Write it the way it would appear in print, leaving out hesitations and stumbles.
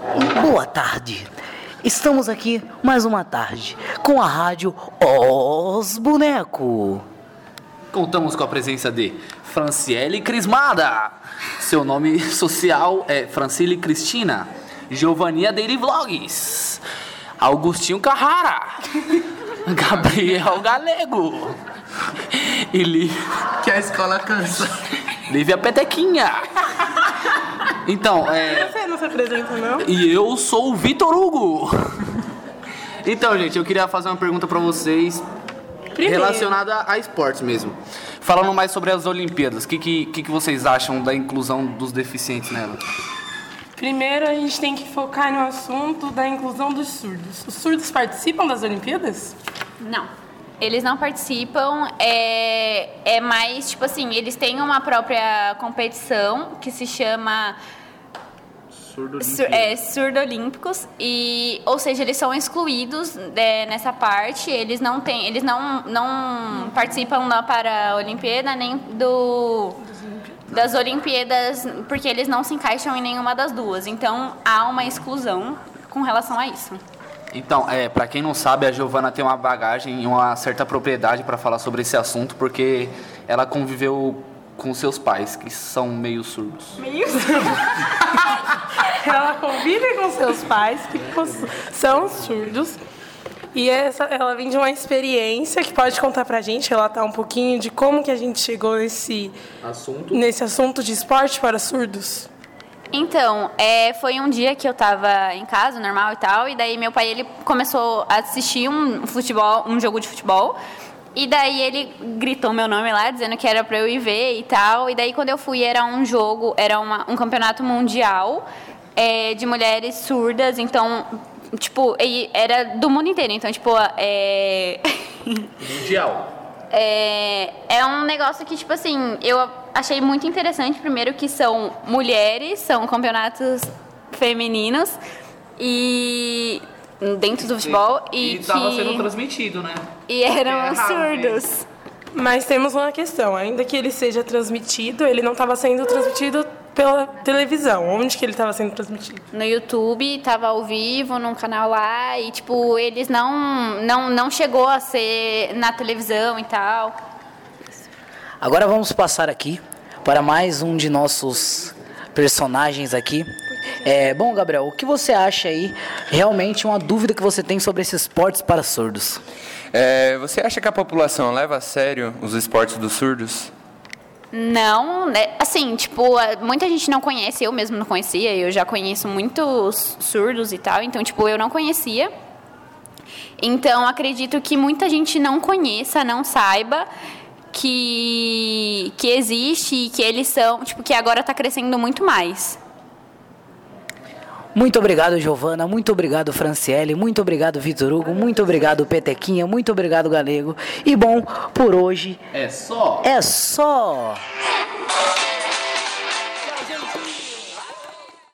Boa tarde. Estamos aqui mais uma tarde com a rádio Os Boneco. Contamos com a presença de Franciele Crismada. Seu nome social é Francile Cristina. Giovania Daily Vlogs. Augustinho Carrara. Gabriel Galego. E Que a escola cansa. Lívia Petequinha. Então, Você não se apresenta, não? E eu sou o Vitor Hugo. Então, gente, eu queria fazer uma pergunta pra vocês relacionada a esportes mesmo. Falando mais sobre as Olimpíadas, o que vocês acham da inclusão dos deficientes nela? Primeiro, a gente tem que focar no assunto da inclusão dos surdos. Os surdos participam das Olimpíadas? Não. Eles não participam, é mais, tipo assim, eles têm uma própria competição que se chama Surdo-Olímpicos, ou seja, eles são excluídos nessa parte, eles não participam da Paralimpíada nem das Olimpíadas, porque eles não se encaixam em nenhuma das duas, então há uma exclusão com relação a isso. Então, pra quem não sabe, a Giovana tem uma bagagem e uma certa propriedade para falar sobre esse assunto, porque ela conviveu com seus pais, que são meio surdos. Meio surdos? Ela convive com seus pais, que são surdos, e ela vem de uma experiência que pode contar pra gente, relatar um pouquinho de como que a gente chegou nesse assunto de esporte para surdos. Então, foi um dia que eu tava em casa, normal e tal, e daí meu pai, ele começou a assistir um jogo de futebol, e daí ele gritou meu nome lá, dizendo que era pra eu ir ver e tal, e daí quando eu fui era um campeonato mundial de mulheres surdas, então, tipo, era do mundo inteiro, então, tipo, Mundial. É um negócio que, tipo assim, eu achei muito interessante, primeiro que são mulheres, são campeonatos femininos e dentro do futebol e estava sendo transmitido, né? E eram surdos. Mas temos uma questão, ainda que ele seja transmitido, ele não estava sendo transmitido pela televisão. Onde que ele estava sendo transmitido? No YouTube, estava ao vivo, num canal lá, e tipo, eles não chegou a ser na televisão e tal. Agora vamos passar aqui para mais um de nossos personagens aqui. Bom, Gabriel, o que você acha aí, realmente uma dúvida que você tem sobre esses esportes para surdos? Você acha que a população leva a sério os esportes dos surdos? Não, né? Assim, tipo, muita gente não conhece, eu mesmo não conhecia, eu já conheço muitos surdos e tal, então, tipo, eu não conhecia. Então, acredito que muita gente não conheça, não saiba que existe e que eles são, tipo, que agora está crescendo muito mais. Muito obrigado, Giovana, muito obrigado, Franciele, muito obrigado, Vitor Hugo, muito obrigado, Petequinha, muito obrigado, Galego. E bom, por hoje... É só... É só...